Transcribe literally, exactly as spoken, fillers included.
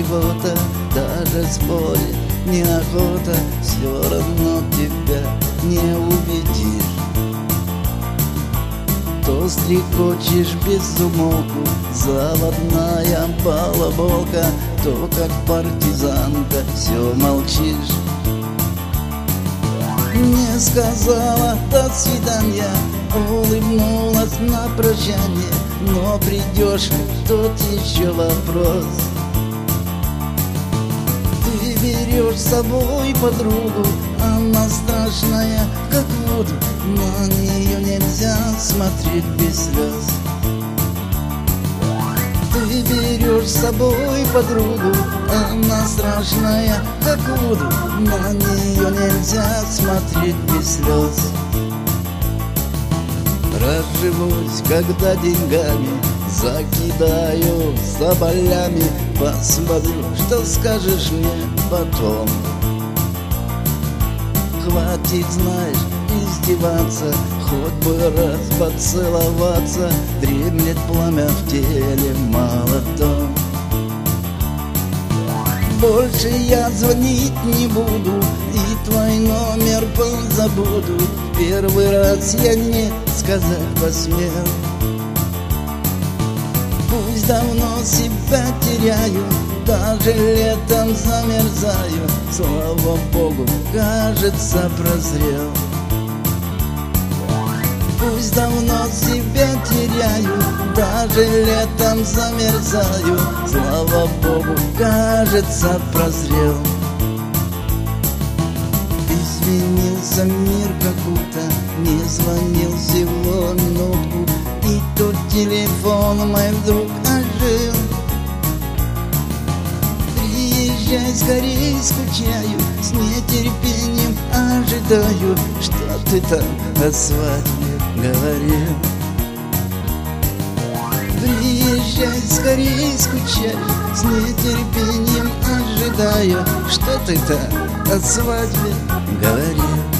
чего-то, даже спорить неохота, все равно тебя не убедишь. То стрекочешь без умолку, заводная балаболка, то как партизанка все молчишь. Не сказала до свидания, улыбнулась на прощание, но придешь ли, тот еще вопрос. Ты берешь с собой подругу, она страшная, как воду, на нее нельзя смотреть без слез. Ты берешь с собой подругу, она страшная, как воду, на нее нельзя смотреть без слез. Разживусь, когда деньгами закидаю соболями, посмотрю, что скажешь мне потом. Хватит, знаешь, издеваться, хоть бы раз поцеловаться, дремлет пламя в теле молотом. Больше я звонить не буду и твой номер позабуду. Первый раз я не сказать посмел. Пусть давно себя теряю, даже летом замерзаю, слава Богу, кажется, прозрел. Пусть давно себя теряю, даже летом замерзаю, слава Богу, кажется, прозрел. Изменился мир как-будто, не звонил всего минутку, и тут телефон мой вдруг ожил. Приезжай скорей, скучаю, с нетерпением ожидаю, что ты там о свадьбе говорил. Приезжай скорей, скучаю, с нетерпением ожидаю, что ты там о свадьбе говорил.